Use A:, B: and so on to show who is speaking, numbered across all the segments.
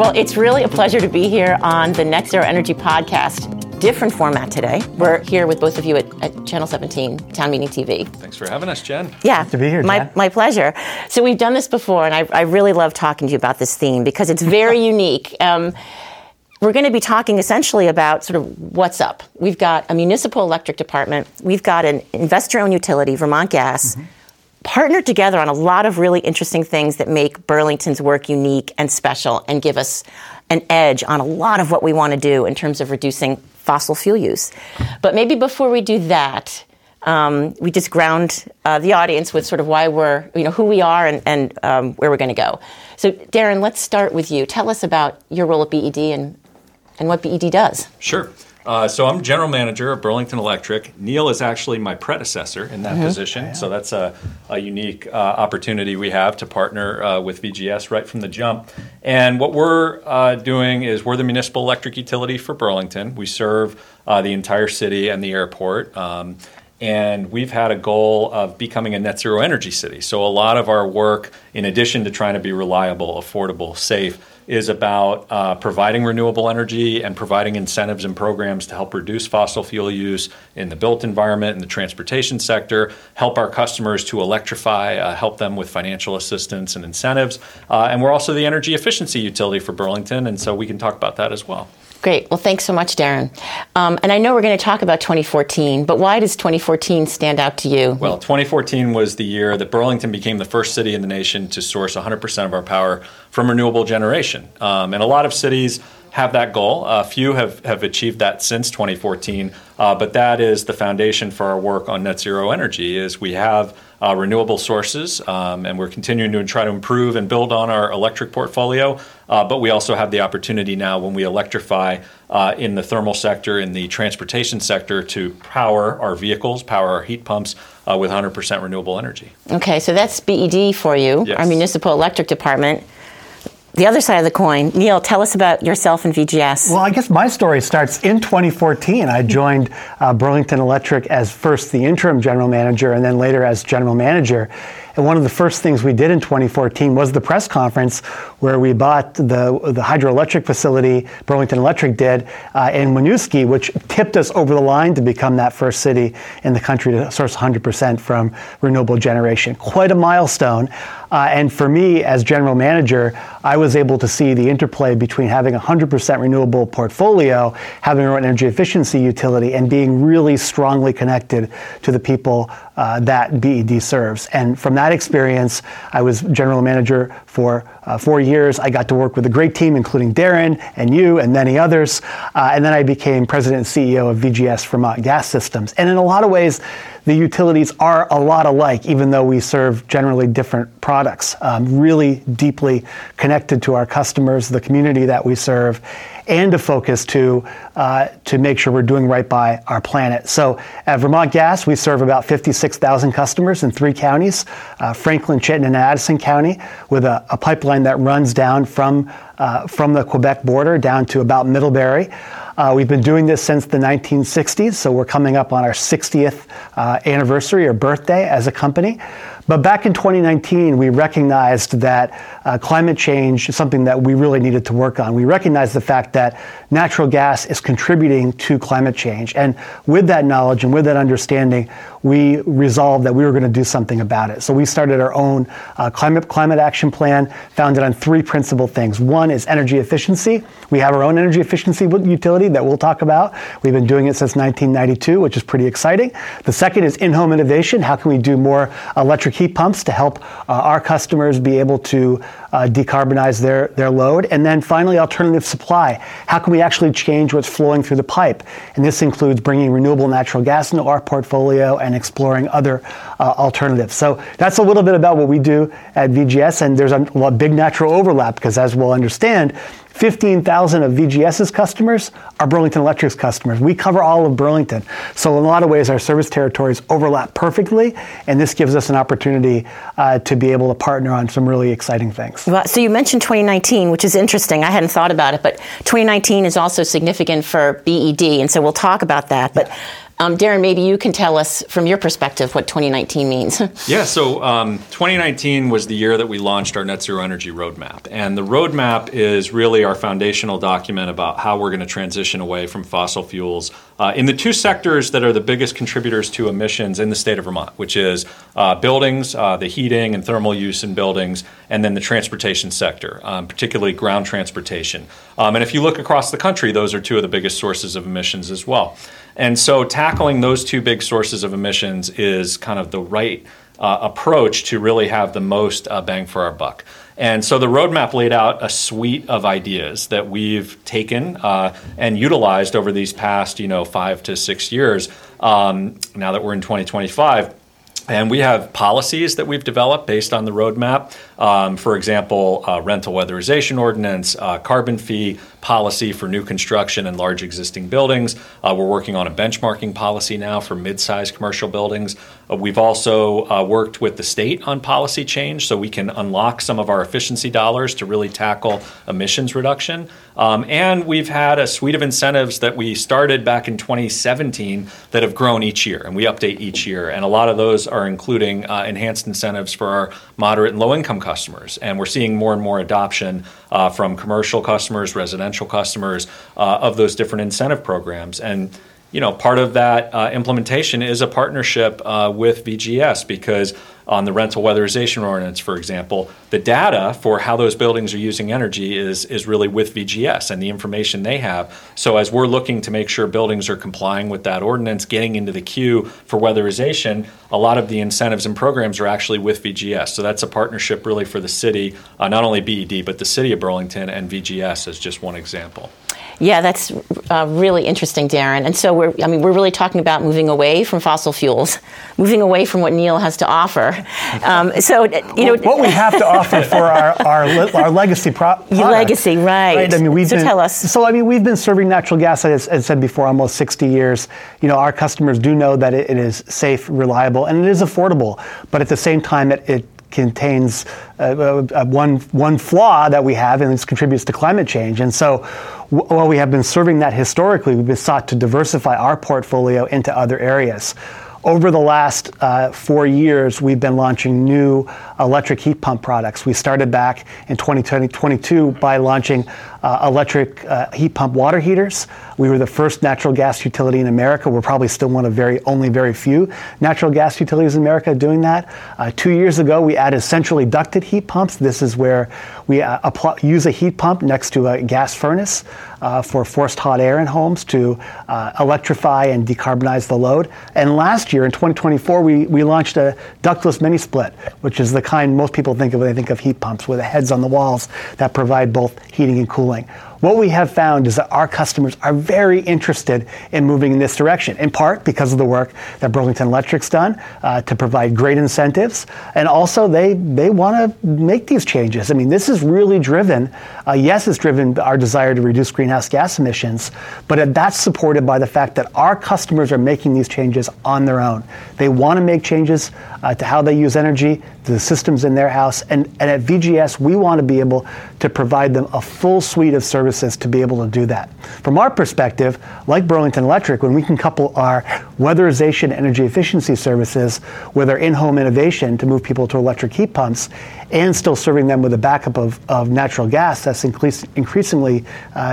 A: Well, it's really a pleasure to be here on the Net Zero Energy Podcast. Different format today. We're here with both of you at Channel 17, Town Meeting TV.
B: Thanks for having us, Jen.
A: Yeah.
C: Good to be here, Jen.
A: My pleasure. So we've done this before, and I really love talking to you about this theme because it's very unique. We're going to be talking essentially about sort of what's up. We've got a municipal electric department. We've got an investor-owned utility, Vermont Gas, partnered together on a lot of really interesting things that make Burlington's work unique and special and give us an edge on a lot of what we want to do in terms of reducing fossil fuel use. But maybe before we do that, we just ground the audience with sort of why we're, who we are and where we're going to go. So Darren, let's start with you. Tell us about your role at BED and what BED does.
B: Sure. So I'm general manager of Burlington Electric. Neil is actually my predecessor in that position. Yeah. So that's a unique opportunity we have to partner with VGS right from the jump. And what we're doing is we're the municipal electric utility for Burlington. We serve the entire city and the airport. And we've had a goal of becoming a net zero energy city. So a lot of our work, in addition to trying to be reliable, affordable, safe, is about providing renewable energy and providing incentives and programs to help reduce fossil fuel use in the built environment, in the transportation sector, help our customers to electrify, help them with financial assistance and incentives. And we're also the energy efficiency utility for Burlington, and so we can talk about that as well.
A: Great. Well, thanks so much, Darren. And I know we're going to talk about 2014, but why does 2014 stand out to you?
B: Well, 2014 was the year that Burlington became the first city in the nation to source 100% of our power from renewable generation. And a lot of cities have that goal. A few have achieved that since 2014, but that is the foundation for our work on net zero energy. Is we have renewable sources, and we're continuing to try to improve and build on our electric portfolio. But we also have the opportunity now when we electrify in the thermal sector, in the transportation sector, to power our vehicles, power our heat pumps with 100% renewable energy. Okay,
A: so that's BED for you,
B: yes.
A: Our municipal electric department. The other side of the coin, Neil, tell us about yourself and VGS.
C: Well, I guess my story starts in 2014. I joined Burlington Electric as first the interim general manager and then later as general manager. And one of the first things we did in 2014 was the press conference where we bought the hydroelectric facility Burlington Electric did in Winooski, which tipped us over the line to become that first city in the country to source 100% from renewable generation. Quite a milestone. And for me, as general manager, I was able to see the interplay between having a 100% renewable portfolio, having our own energy efficiency utility, and being really strongly connected to the people that BED serves. And from that experience, I was general manager for 4 years. I got to work with a great team, including Darren and you and many others. And then I became president and CEO of VGS Vermont Gas Systems. And in a lot of ways, the utilities are a lot alike, even though we serve generally different products. Really deeply connected to our customers, the community that we serve, and a focus to make sure we're doing right by our planet. So at Vermont Gas, we serve about 56,000 customers in 3 counties, Franklin, Chittenden, and Addison County, with a pipeline that runs down from the Quebec border down to about Middlebury. We've been doing this since the 1960s, so we're coming up on our 60th anniversary or birthday as a company. But back in 2019, we recognized that climate change is something that we really needed to work on. We recognized the fact that natural gas is contributing to climate change. And with that knowledge and with that understanding, we resolved that we were going to do something about it. So we started our own climate action plan, founded on 3 principal things. One is energy efficiency. We have our own energy efficiency utility that we'll talk about. We've been doing it since 1992, which is pretty exciting. The second is in-home innovation. How can we do more electric heat pumps to help our customers be able to decarbonize their load? And then finally, alternative supply. How can we actually change what's flowing through the pipe? And this includes bringing renewable natural gas into our portfolio and exploring other alternatives. So that's a little bit about what we do at VGS, and there's a big natural overlap because, as we'll understand, 15,000 of VGS's customers are Burlington Electric's customers. We cover all of Burlington. So in a lot of ways, our service territories overlap perfectly, and this gives us an opportunity to be able to partner on some really exciting things.
A: Well, so you mentioned 2019, which is interesting. I hadn't thought about it, but 2019 is also significant for BED, and so we'll talk about that. But Darren, maybe you can tell us from your perspective what 2019 means.
B: Yeah, so 2019 was the year that we launched our Net Zero Energy Roadmap. And the roadmap is really our foundational document about how we're going to transition away from fossil fuels in the two sectors that are the biggest contributors to emissions in the state of Vermont, which is buildings, the heating and thermal use in buildings, and then the transportation sector, particularly ground transportation. And if you look across the country, those are two of the biggest sources of emissions as well. And so tackling those two big sources of emissions is kind of the right approach to really have the most bang for our buck. And so the roadmap laid out a suite of ideas that we've taken and utilized over these past 5 to 6 years, now that we're in 2025. And we have policies that we've developed based on the roadmap. For example, rental weatherization ordinance, carbon fee policy for new construction and large existing buildings. We're working on a benchmarking policy now for mid-sized commercial buildings. We've also worked with the state on policy change so we can unlock some of our efficiency dollars to really tackle emissions reduction. And we've had a suite of incentives that we started back in 2017 that have grown each year, and we update each year. And a lot of those are including enhanced incentives for our moderate and low-income customers. And we're seeing more and more adoption from commercial customers, residential customers of those different incentive programs. And part of that implementation is a partnership with VGS, because on the rental weatherization ordinance, for example, the data for how those buildings are using energy is really with VGS and the information they have. So as we're looking to make sure buildings are complying with that ordinance, getting into the queue for weatherization, a lot of the incentives and programs are actually with VGS. So that's a partnership really for the city, not only BED, but the city of Burlington and VGS as just one example.
A: Yeah, that's really interesting, Darren. And so we're really talking about moving away from fossil fuels, moving away from what Neil has to offer.
C: What we have to offer for our legacy product.
A: Legacy, right? Tell us.
C: So we've been serving natural gas, as I said before, almost 60 years. Our customers do know that it is safe, reliable, and it is affordable. But at the same time, it contains one flaw that we have, and it contributes to climate change. And so while we have been serving that historically, we've been sought to diversify our portfolio into other areas. Over the last 4 years, we've been launching new electric heat pump products. We started back in 2022 by launching electric heat pump water heaters. We were the first natural gas utility in America. We're probably still one of only very few natural gas utilities in America doing that. 2 years ago, we added centrally ducted heat pumps. This is where we use a heat pump next to a gas furnace for forced hot air in homes to electrify and decarbonize the load. And last year, in 2024, we launched a ductless mini split, which is the kind most people think of when they think of heat pumps, with the heads on the walls that provide both heating and cooling. What we have found is that our customers are very interested in moving in this direction, in part because of the work that Burlington Electric's done to provide great incentives. And also they want to make these changes. This is really driven, it's driven our desire to reduce greenhouse gas emissions, but that's supported by the fact that our customers are making these changes on their own. They want to make changes to how they use energy, to the systems in their house. And at VGS, we want to be able to provide them a full suite of services to be able to do that. From our perspective, like Burlington Electric, when we can couple our weatherization energy efficiency services with our in-home innovation to move people to electric heat pumps and still serving them with a backup of natural gas that's increasingly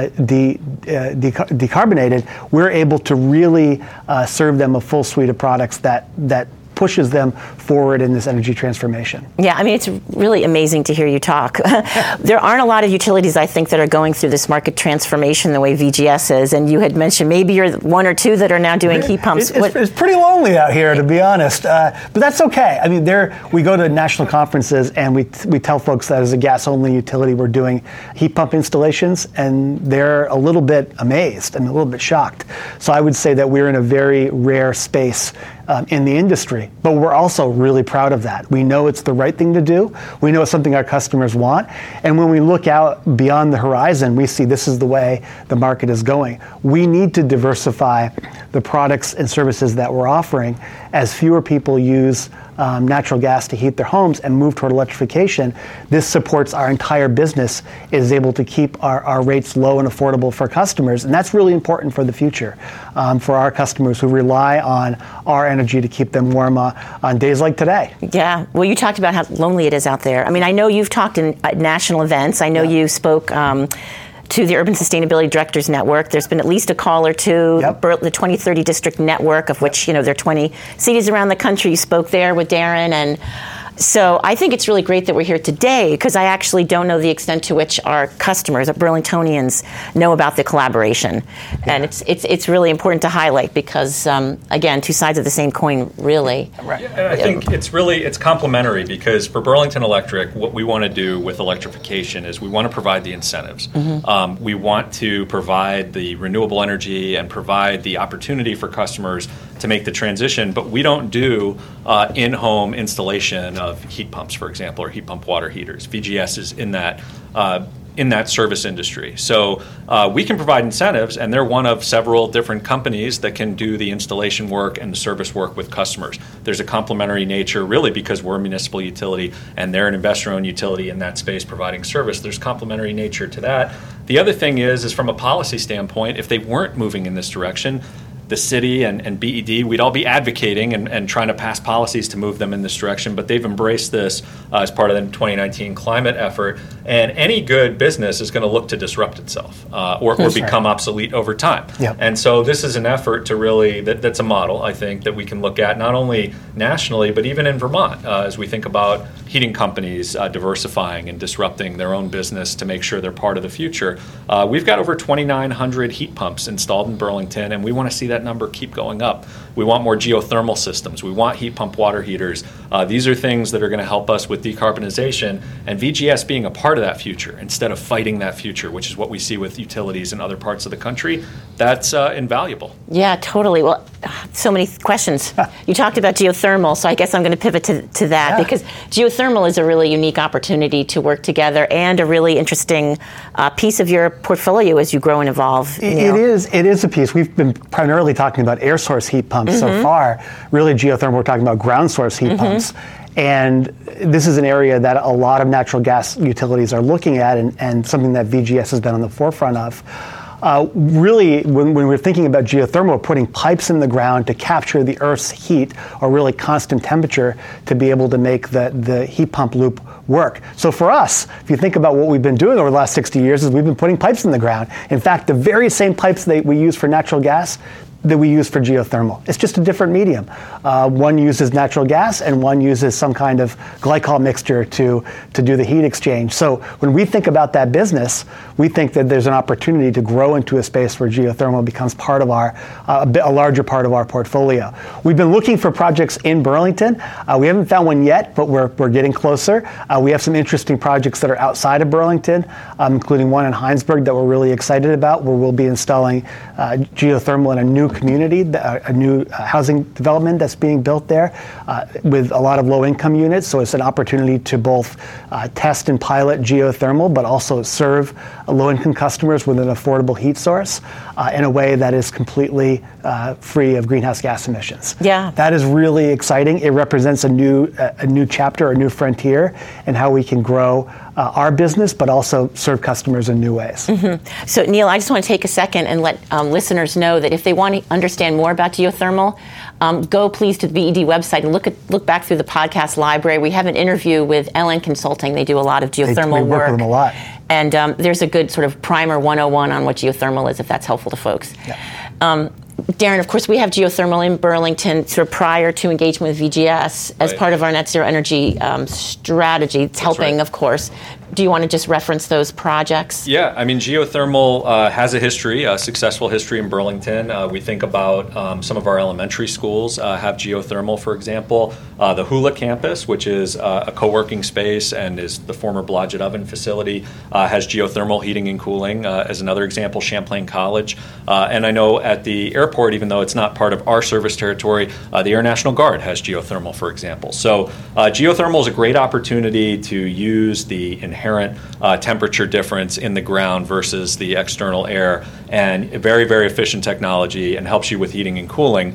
C: decarbonated, we're able to really serve them a full suite of products that pushes them forward in this energy transformation.
A: Yeah, it's really amazing to hear you talk. There aren't a lot of utilities, I think, that are going through this market transformation the way VGS is, and you had mentioned maybe you're one or two that are now doing heat pumps.
C: It's pretty lonely out here, to be honest, but that's okay. We go to national conferences and we tell folks that as a gas-only utility we're doing heat pump installations, and they're a little bit amazed and a little bit shocked. So I would say that we're in a very rare space in the industry, but we're also really proud of that. We know it's the right thing to do. We know it's something our customers want. And when we look out beyond the horizon, we see this is the way the market is going. We need to diversify the products and services that we're offering as fewer people use natural gas to heat their homes and move toward electrification, this supports our entire business, is able to keep our rates low and affordable for customers. And that's really important for the future, for our customers who rely on our energy to keep them warm on days like today.
A: Yeah. Well, you talked about how lonely it is out there. I mean, I know you've talked at national events. I know you spoke to the Urban Sustainability Directors Network. There's been at least a call or two, the 2030 District Network, of which, there are 20 cities around the country. You spoke there with Darren. And so I think it's really great that we're here today, because I actually don't know the extent to which our customers, our Burlingtonians, know about the collaboration. Yeah. And it's really important to highlight because, again, two sides of the same coin, really.
B: Right. Yeah, I think it's complementary, because for Burlington Electric, what we want to do with electrification is we want to provide the incentives. Mm-hmm. We want to provide the renewable energy and provide the opportunity for customers to make the transition, but we don't do in-home installation of heat pumps, for example, or heat pump water heaters. VGS is in that service industry. So we can provide incentives, and they're one of several different companies that can do the installation work and the service work with customers. There's a complementary nature, really, because we're a municipal utility and they're an investor-owned utility in that space providing service. There's complementary nature to that. The other thing is from a policy standpoint, if they weren't moving in this direction, the city and BED, we'd all be advocating and trying to pass policies to move them in this direction, but they've embraced this as part of the 2019 climate effort, and any good business is going to look to disrupt itself or become obsolete over time. Yep. And so this is an effort to really, that's a model, I think, that we can look at not only nationally, but even in Vermont, as we think about heating companies diversifying and disrupting their own business to make sure they're part of the future. We've got over 2,900 heat pumps installed in Burlington, and we want to see that number keep going up. We want more geothermal systems. We want heat pump water heaters. These are things that are going to help us with decarbonization, and VGS being a part of that future instead of fighting that future, which is what we see with utilities in other parts of the country. That's invaluable.
A: Yeah, totally. Well, so many questions. You talked about geothermal, so I guess I'm going to pivot to that, because geothermal is a really unique opportunity to work together and a really interesting piece of your portfolio as you grow and evolve.
C: It is a piece. We've been primarily talking about air source heat pumps so far. Really, geothermal, we're talking about ground source heat pumps. And this is an area that a lot of natural gas utilities are looking at, and something that VGS has been on the forefront of. Really, when we're thinking about geothermal, we're putting pipes in the ground to capture the Earth's heat, or really constant temperature, to be able to make the heat pump loop work. So for us, if you think about what we've been doing over the last 60 years, is we've been putting pipes in the ground. In fact, the very same pipes that we use for natural gas that we use for geothermal. It's just a different medium. One uses natural gas and one uses some kind of glycol mixture to do the heat exchange. So when we think about that business, we think that there's an opportunity to grow into a space where geothermal becomes part of a larger part of our portfolio. We've been looking for projects in Burlington. We haven't found one yet, but we're getting closer. We have some interesting projects that are outside of Burlington, including one in Heinsberg that we're really excited about, where we'll be installing geothermal in a new community, a new housing development that's being built there with a lot of low-income units. So it's an opportunity to both test and pilot geothermal, but also serve low-income customers with an affordable heat source in a way that is completely free of greenhouse gas emissions.
A: Yeah,
C: that is really exciting. It represents a new chapter, a new frontier in how we can grow our business, but also serve customers in new ways.
A: Mm-hmm. So, Neil, I just want to take a second and let listeners know that if they want to understand more about geothermal, go please to the BED website and look back through the podcast library. We have an interview with LN Consulting. They do a lot of geothermal
C: work. We work with them a lot.
A: And there's a good sort of primer 101 on what geothermal is, if that's helpful to folks. Yeah. Darren, of course, we have geothermal in Burlington sort of prior to engagement with VGS as part of our net zero energy strategy. It's helping, of course. Do you want to just reference those projects?
B: Yeah, I mean, geothermal has a history, a successful history in Burlington. We think about some of our elementary schools have geothermal, for example. The Hula campus, which is a co-working space and is the former Blodgett Oven facility, has geothermal heating and cooling. As another example, Champlain College. And I know at the airport, even though it's not part of our service territory, the Air National Guard has geothermal, for example. So geothermal is a great opportunity to use the inherent inherent temperature difference in the ground versus the external air, and very, very efficient technology, and helps you with heating and cooling.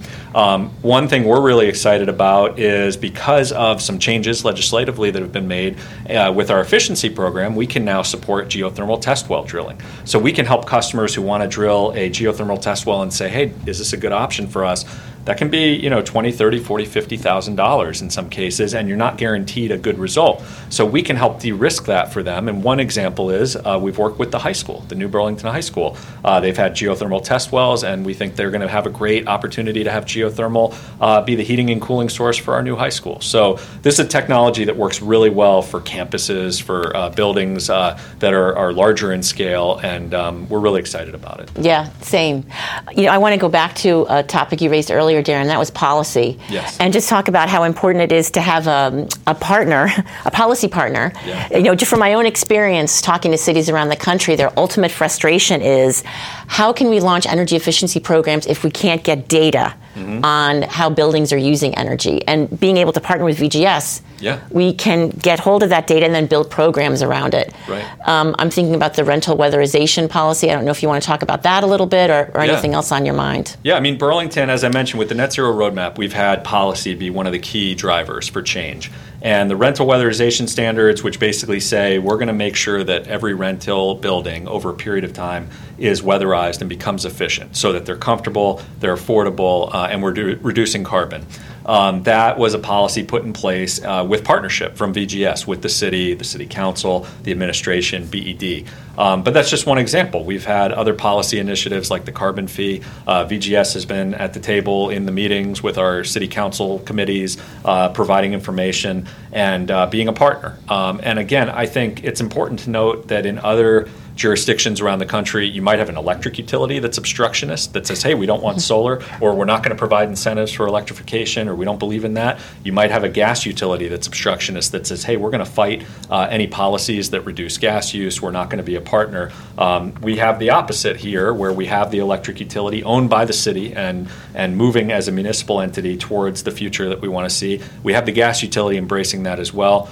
B: One thing we're really excited about is because of some changes legislatively that have been made with our efficiency program, we can now support geothermal test well drilling. So we can help customers who want to drill a geothermal test well and say, hey, is this a good option for us? That can be, $20, $30, $40, $50,000 in some cases, and you're not guaranteed a good result. So we can help de-risk that for them. And one example is we've worked with the high school, the New Burlington High School. They've had geothermal test wells, and we think they're going to have a great opportunity to have geothermal be the heating and cooling source for our new high school. So this is a technology that works really well for campuses, for buildings that are larger in scale, and we're really excited about it.
A: Yeah, same. I want to go back to a topic you raised earlier, Darren, that was policy.
B: Yes.
A: And just talk about how important it is to have a partner, a policy partner.
B: Yeah.
A: Just from my own experience talking to cities around the country, their ultimate frustration is how can we launch energy efficiency programs if we can't get data on how buildings are using energy? And being able to partner with VGS, we can get hold of that data and then build programs around it.
B: Right.
A: I'm thinking about the rental weatherization policy. I don't know if you want to talk about that a little bit or anything else on your mind.
B: Yeah, Burlington, as I mentioned, with the Net Zero Roadmap, we've had policy be one of the key drivers for change. And the rental weatherization standards, which basically say we're going to make sure that every rental building over a period of time is weatherized and becomes efficient so that they're comfortable, they're affordable, and we're reducing carbon. That was a policy put in place with partnership from VGS, with the city council, the administration, BED. But that's just one example. We've had other policy initiatives like the carbon fee. VGS has been at the table in the meetings with our city council committees, providing information and being a partner. And again, I think it's important to note that in other jurisdictions around the country, you might have an electric utility that's obstructionist, that says, hey, we don't want solar, or we're not going to provide incentives for electrification, or we don't believe in that. You might have a gas utility that's obstructionist that says, hey, we're going to fight any policies that reduce gas use. We're not going to be a partner. We have the opposite here, where we have the electric utility owned by the city and moving as a municipal entity towards the future that we want to see. We have the gas utility embracing that as well.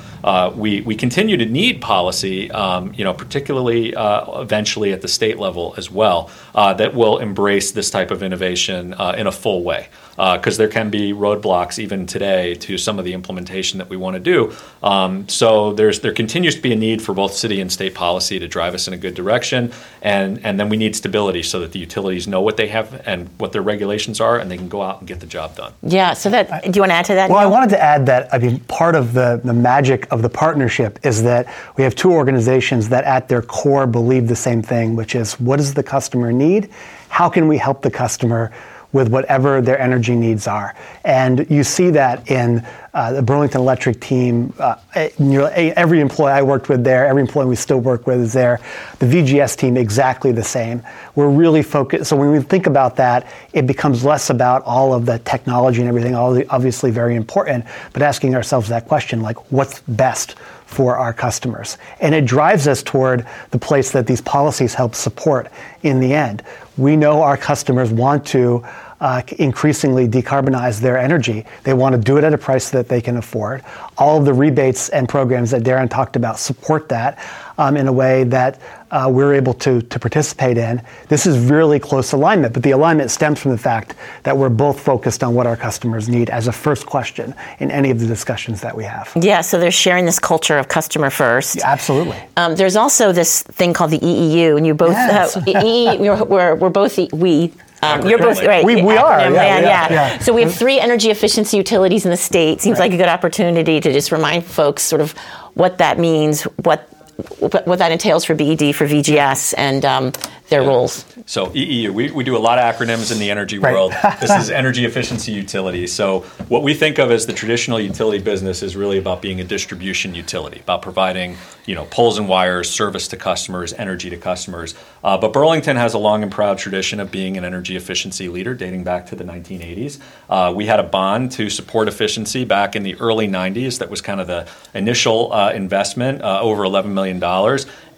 B: We continue to need policy, particularly eventually at the state level as well, that will embrace this type of innovation in a full way. Because there can be roadblocks even today to some of the implementation that we want to do. So there continues to be a need for both city and state policy to drive us in a good direction, and then we need stability so that the utilities know what they have and what their regulations are, and they can go out and get the job done.
A: Yeah. So do you want to add to that?
C: Well,
A: Neil?
C: I wanted to add that part of the magic of the partnership is that we have two organizations that at their core believe the same thing, which is what does the customer need? How can we help the customer with whatever their energy needs are? And you see that in the Burlington Electric team. Every employee I worked with there, every employee we still work with is there. The VGS team, exactly the same. We're really focused. So when we think about that, it becomes less about all of the technology and everything, obviously very important, but asking ourselves that question, like what's best for our customers? And it drives us toward the place that these policies help support in the end. We know our customers want to increasingly decarbonize their energy. They want to do it at a price that they can afford. All of the rebates and programs that Darren talked about support that in a way that we're able to participate in. This is really close alignment, but the alignment stems from the fact that we're both focused on what our customers need as a first question in any of the discussions that we have.
A: Yeah, so they're sharing this culture of customer first.
C: Yeah, absolutely.
A: There's also this thing called the EEU, and you both,
C: yes.
A: we're both, you're both, right.
C: We are. Yeah.
A: So we have 3 energy efficiency utilities in the state. Seems like a good opportunity to just remind folks sort of what that means, what that entails for BED, for VGS, and their roles.
B: So EEU, we do a lot of acronyms in the energy world. This is Energy Efficiency Utility. So what we think of as the traditional utility business is really about being a distribution utility, about providing poles and wires, service to customers, energy to customers. But Burlington has a long and proud tradition of being an energy efficiency leader dating back to the 1980s. We had a bond to support efficiency back in the early 90s. That was kind of the initial investment, over $11 million.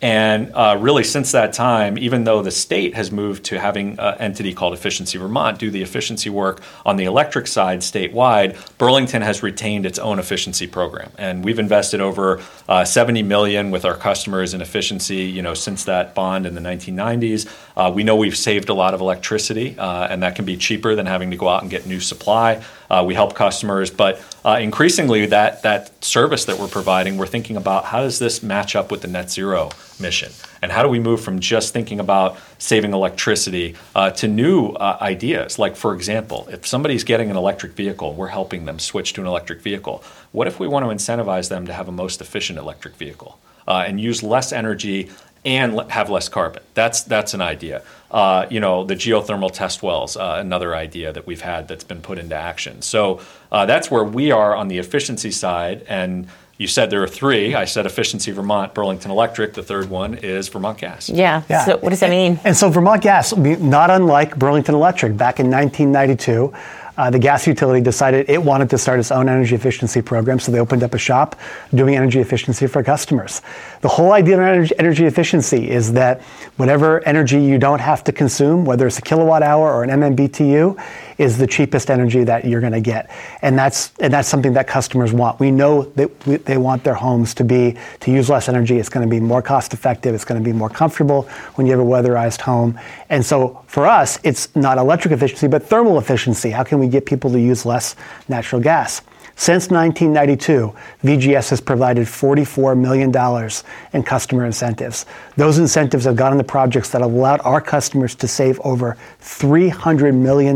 B: And really, since that time, even though the state has moved to having an entity called Efficiency Vermont do the efficiency work on the electric side statewide, Burlington has retained its own efficiency program. And we've invested over $70 million with our customers in efficiency, since that bond in the 1990s. We know we've saved a lot of electricity, and that can be cheaper than having to go out and get new supply. We help customers, but increasingly that service that we're providing, we're thinking about how does this match up with the net zero mission? And how do we move from just thinking about saving electricity to new ideas? Like, for example, if somebody's getting an electric vehicle, we're helping them switch to an electric vehicle. What if we want to incentivize them to have a most efficient electric vehicle and use less energy and have less carbon? That's an idea. The geothermal test wells, another idea that we've had that's been put into action. So that's where we are on the efficiency side. And you said there are three. I said Efficiency Vermont, Burlington Electric. The third one is Vermont Gas.
A: Yeah. So what does that mean?
C: And so Vermont Gas, not unlike Burlington Electric, back in 1992, the gas utility decided it wanted to start its own energy efficiency program, so they opened up a shop doing energy efficiency for customers. The whole idea of energy efficiency is that whatever energy you don't have to consume, whether it's a kilowatt hour or an MMBTU, is the cheapest energy that you're going to get. And that's something that customers want. We know that they want their homes to use less energy. It's going to be more cost effective. It's going to be more comfortable when you have a weatherized home. And so for us, it's not electric efficiency, but thermal efficiency. How can we get people to use less natural gas? Since 1992, VGS has provided $44 million in customer incentives. Those incentives have gone into projects that have allowed our customers to save over $300 million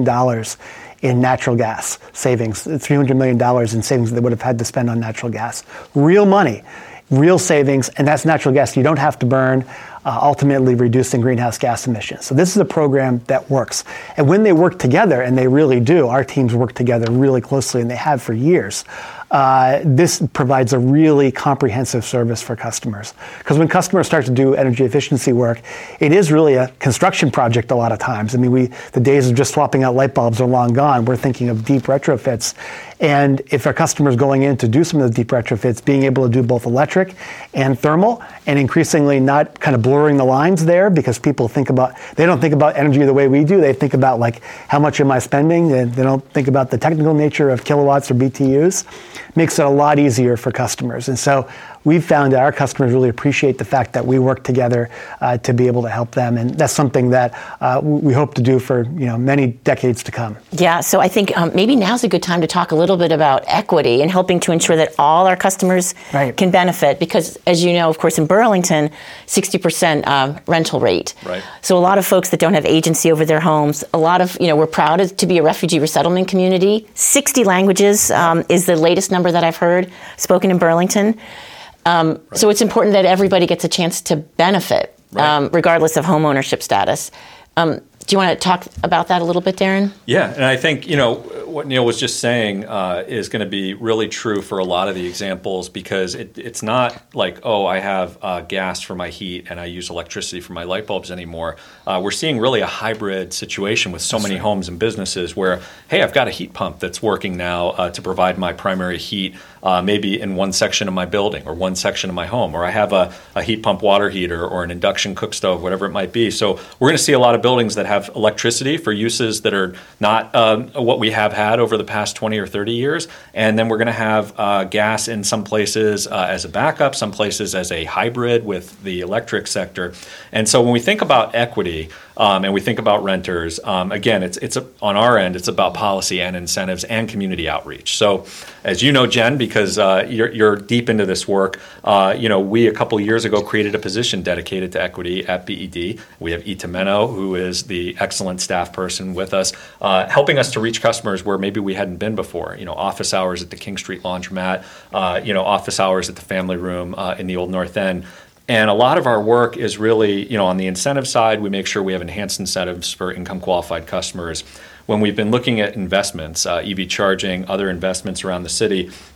C: in natural gas savings, $300 million in savings that they would have had to spend on natural gas. Real money, real savings, and that's natural gas you don't have to burn, ultimately reducing greenhouse gas emissions. So this is a program that works. And when they work together, and they really do, our teams work together really closely, and they have for years, this provides a really comprehensive service for customers. Because when customers start to do energy efficiency work, it is really a construction project a lot of times. I mean, the days of just swapping out light bulbs are long gone. We're thinking of deep retrofits. And if our customers going in to do some of the deep retrofits, being able to do both electric and thermal, and increasingly not kind of blurring the lines there, because people they don't think about energy the way we do. They think about, like, how much am I spending? And they don't think about the technical nature of kilowatts or BTUs. Makes it a lot easier for customers. And so we've found that our customers really appreciate the fact that we work together to be able to help them. And that's something that we hope to do for many decades to come.
A: Yeah, so I think maybe now's a good time to talk a little bit about equity and helping to ensure that all our customers can benefit. Because, as you know, of course, in Burlington, 60% rental rate.
B: Right.
A: So a lot of folks that don't have agency over their homes, a lot of, we're proud to be a refugee resettlement community. 60 languages is the latest number that I've heard spoken in Burlington. So it's important that everybody gets a chance to benefit, regardless of home ownership status. Do you want to talk about that a little bit, Darren?
B: Yeah, and I think, what Neil was just saying is going to be really true for a lot of the examples, because it's not like, I have gas for my heat and I use electricity for my light bulbs anymore. We're seeing really a hybrid situation with so many homes and businesses where, hey, I've got a heat pump that's working now to provide my primary heat, maybe in one section of my building or one section of my home, or I have a heat pump water heater or an induction cook stove, whatever it might be. So we're going to see a lot of buildings that have electricity for uses that are not what we have had over the past 20 or 30 years. And then we're going to have gas in some places as a backup, some places as a hybrid with the electric sector. And so when we think about equity and we think about renters, again, it's on our end, it's about policy and incentives and community outreach. So as you know, Jen, because you're deep into this work, we a couple of years ago created a position dedicated to equity at BED. We have Ita Meno, who is the excellent staff person with us, helping us to reach customers where maybe we hadn't been before. Office hours at the King Street Laundromat, office hours at the Family Room in the Old North End. And a lot of our work is really, on the incentive side, we make sure we have enhanced incentives for income qualified customers. When we've been looking at investments, EV charging, other investments around the city,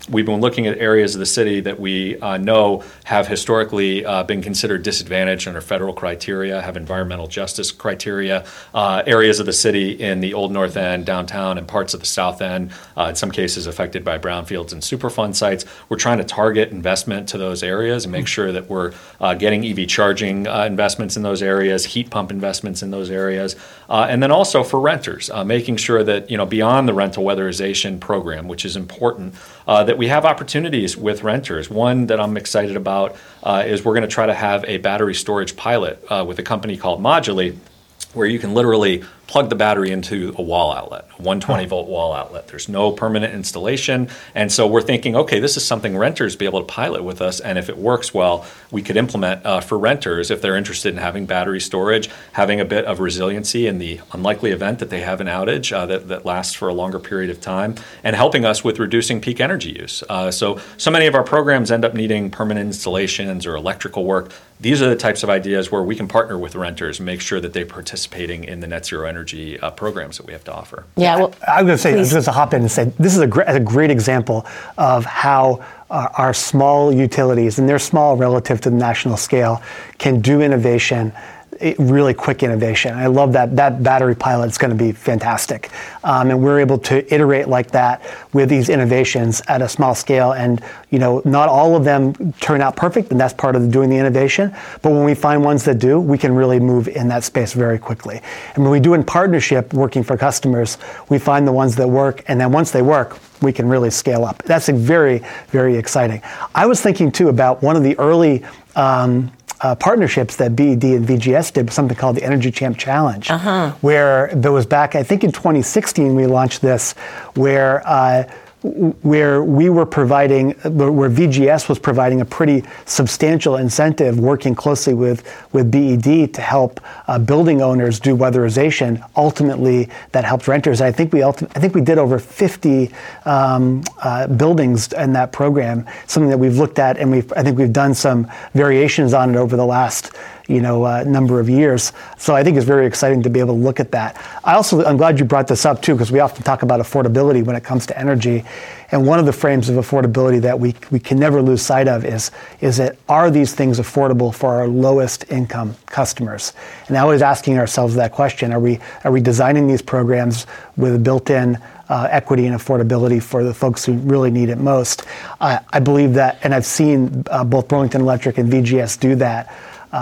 B: we've been looking at areas of the city that we know have historically been considered disadvantaged under federal criteria, have environmental justice criteria, areas of the city in the Old North End, downtown, and parts of the South End, in some cases affected by brownfields and Superfund sites. We're trying to target investment to those areas and make sure that we're getting EV charging investments in those areas, heat pump investments in those areas, and then also for renters, making sure that, beyond the rental weatherization program, which is important, that we have opportunities with renters. One that I'm excited about is we're going to try to have a battery storage pilot with a company called Moduli, where you can literally plug the battery into a wall outlet, a 120-volt wall outlet. There's no permanent installation. And so we're thinking, okay, this is something renters be able to pilot with us. And if it works well, we could implement for renters if they're interested in having battery storage, having a bit of resiliency in the unlikely event that they have an outage that lasts for a longer period of time, and helping us with reducing peak energy use. So many of our programs end up needing permanent installations or electrical work. These are the types of ideas where we can partner with renters and make sure that they're participating in the net zero energy programs that we have to offer.
A: Yeah, well,
C: I was going to hop in and say this is a great example of how our small utilities, and they're small relative to the national scale, can do innovation. Really quick innovation. I love that battery pilot. It's going to be fantastic. And we're able to iterate like that with these innovations at a small scale. And, not all of them turn out perfect, and that's part of doing the innovation. But when we find ones that do, we can really move in that space very quickly. And when we do in partnership, working for customers, we find the ones that work. And then once they work, we can really scale up. That's very, very exciting. I was thinking, too, about one of the early partnerships that BED and VGS did, something called the Energy Champ Challenge, where there was back, I think in 2016, we launched this, where we were providing, where VGS was providing a pretty substantial incentive, working closely with BED to help building owners do weatherization. Ultimately, that helped renters. I think we did over 50 buildings in that program. Something that we've looked at, and I think we've done some variations on it over the last number of years. So I think it's very exciting to be able to look at that. I'm glad you brought this up too, because we often talk about affordability when it comes to energy. And one of the frames of affordability that we can never lose sight of is that, are these things affordable for our lowest income customers? And always asking ourselves that question, are we designing these programs with a built-in equity and affordability for the folks who really need it most? I believe that, and I've seen both Burlington Electric and VGS do that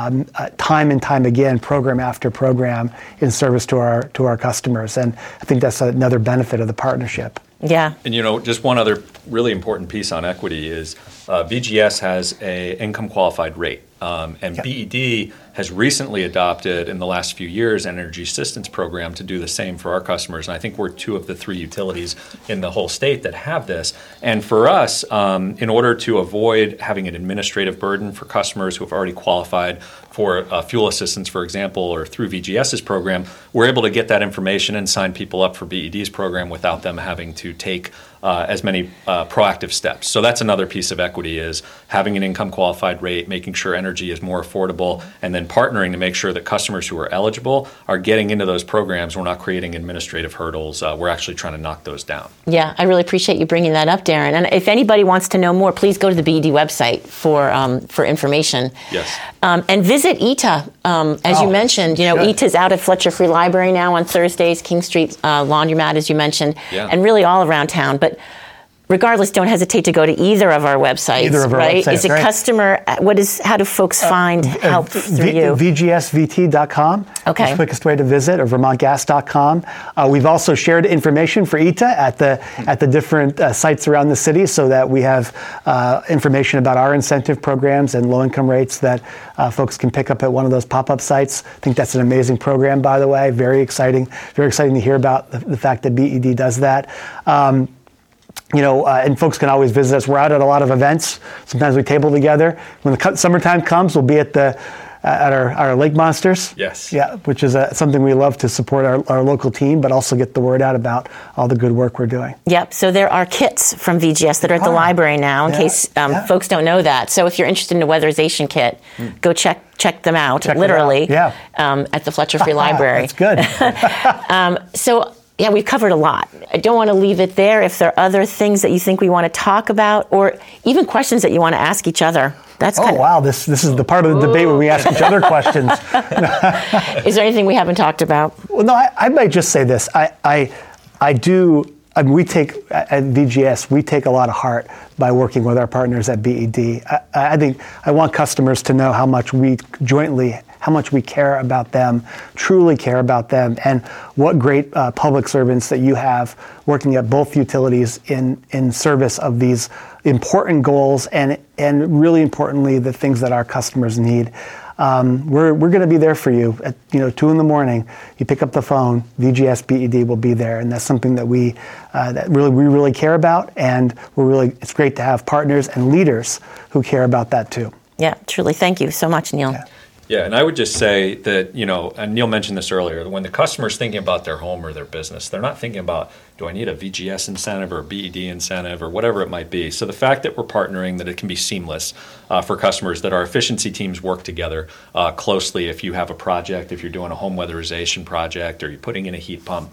C: time and time again, program after program, in service to our customers. And I think that's another benefit of the partnership.
A: Yeah.
B: And just one other really important piece on equity is VGS has a income qualified rate. And BED has recently adopted, in the last few years, an energy assistance program to do the same for our customers. And I think we're 2 of the 3 utilities in the whole state that have this. And for us, in order to avoid having an administrative burden for customers who have already qualified for fuel assistance, for example, or through VGS's program, we're able to get that information and sign people up for BED's program without them having to take as many proactive steps. So that's another piece of equity, is having an income qualified rate, making sure energy is more affordable, and then partnering to make sure that customers who are eligible are getting into those programs. We're not creating administrative hurdles. We're actually trying to knock those down. Yeah,
A: I really appreciate you bringing that up, Darren. And if anybody wants to know more, please go to the BED website for information.
B: Yes.
A: And visit ETA. As you mentioned, ETA's out at Fletcher Free Library now on Thursdays, King Street Laundromat, as you mentioned, and really all around town. But regardless, don't hesitate to go to either of our websites. Right? Is it customer? How do folks find help through you?
C: VGSVT.com.
A: Okay.
C: Is the quickest way to visit, or VermontGas.com. We've also shared information for ETA at the different sites around the city, so that we have information about our incentive programs and low income rates that folks can pick up at one of those pop-up sites. I think that's an amazing program, by the way. Very exciting. Very exciting to hear about the fact that BED does that. And folks can always visit us. We're out at a lot of events. Sometimes we table together. When the summertime comes, we'll be at our Lake Monsters.
B: Yes.
C: Yeah, which is something we love to support our local team, but also get the word out about all the good work we're doing.
A: Yep. So there are kits from VGS that are at the library now, in case folks don't know that. So if you're interested in a weatherization kit, go check them out, literally, at the Fletcher Free Library.
C: That's good.
A: So yeah, we've covered a lot. I don't want to leave it there. If there are other things that you think we want to talk about, or even questions that you want to ask each other, that's
C: wow, this is the part of the debate where we ask each other questions.
A: Is there anything we haven't talked about?
C: Well, no, I might just say this. We take, at VGS, we take a lot of heart by working with our partners at BED. I think I want customers to know how much we care about them, truly care about them, and what great public servants that you have working at both utilities in service of these important goals and really importantly, the things that our customers need. We're going to be there for you at 2 a.m. You pick up the phone, VGS BED will be there, and that's something that we really care about, and it's great to have partners and leaders who care about that too.
A: Yeah, truly. Thank you so much, Neil.
B: Yeah, and I would just say that, and Neil mentioned this earlier, when the customer's thinking about their home or their business, they're not thinking about, do I need a VGS incentive or a BED incentive or whatever it might be. So the fact that we're partnering, that it can be seamless for customers, that our efficiency teams work together closely if you have a project, if you're doing a home weatherization project or you're putting in a heat pump,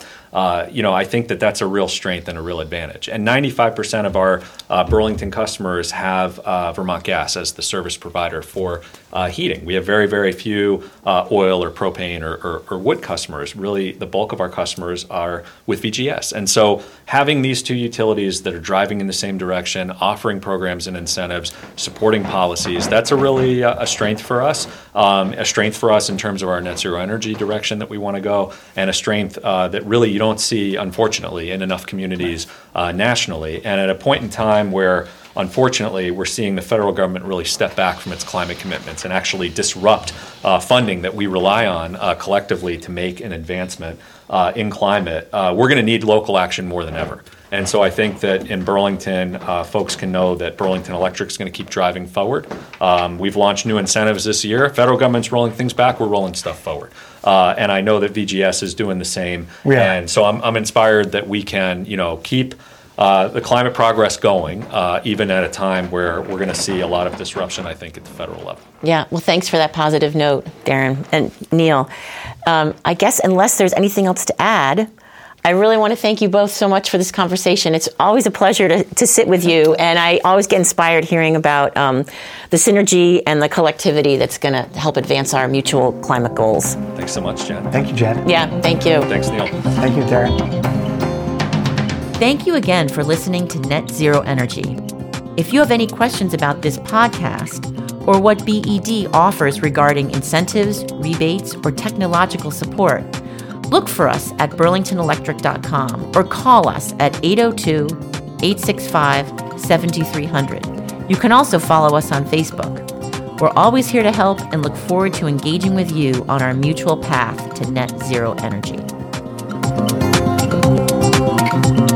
B: I think that that's a real strength and a real advantage. And 95% of our Burlington customers have Vermont Gas as the service provider for heating. We have very, very few oil or propane or wood customers. Really, the bulk of our customers are with VGS. And so having these two utilities that are driving in the same direction, offering programs and incentives, supporting policies, that's a really a strength for us. A strength for us in terms of our net zero energy direction that we want to go, and a strength that really you don't see, unfortunately, in enough communities nationally. And at a point in time where unfortunately, we're seeing the federal government really step back from its climate commitments and actually disrupt funding that we rely on collectively to make an advancement in climate. We're going to need local action more than ever. And so I think that in Burlington, folks can know that Burlington Electric is going to keep driving forward. We've launched new incentives this year. Federal government's rolling things back. We're rolling stuff forward. And I know that VGS is doing the same.
C: Yeah.
B: And so I'm inspired that we can, keep the climate progress going, even at a time where we're going to see a lot of disruption, I think, at the federal level.
A: Yeah, well, thanks for that positive note, Darren and Neil. I guess unless there's anything else to add, I really want to thank you both so much for this conversation. It's always a pleasure to sit with you, and I always get inspired hearing about the synergy and the collectivity that's going to help advance our mutual climate goals.
B: Thanks so much, Jen.
C: Thank you, Jen.
A: Yeah, thank you.
B: Thanks, Neil.
C: Thank you, Darren.
D: Thank you again for listening to Net Zero Energy. If you have any questions about this podcast or what BED offers regarding incentives, rebates, or technological support, look for us at burlingtonelectric.com or call us at 802-865-7300. You can also follow us on Facebook. We're always here to help and look forward to engaging with you on our mutual path to net zero energy.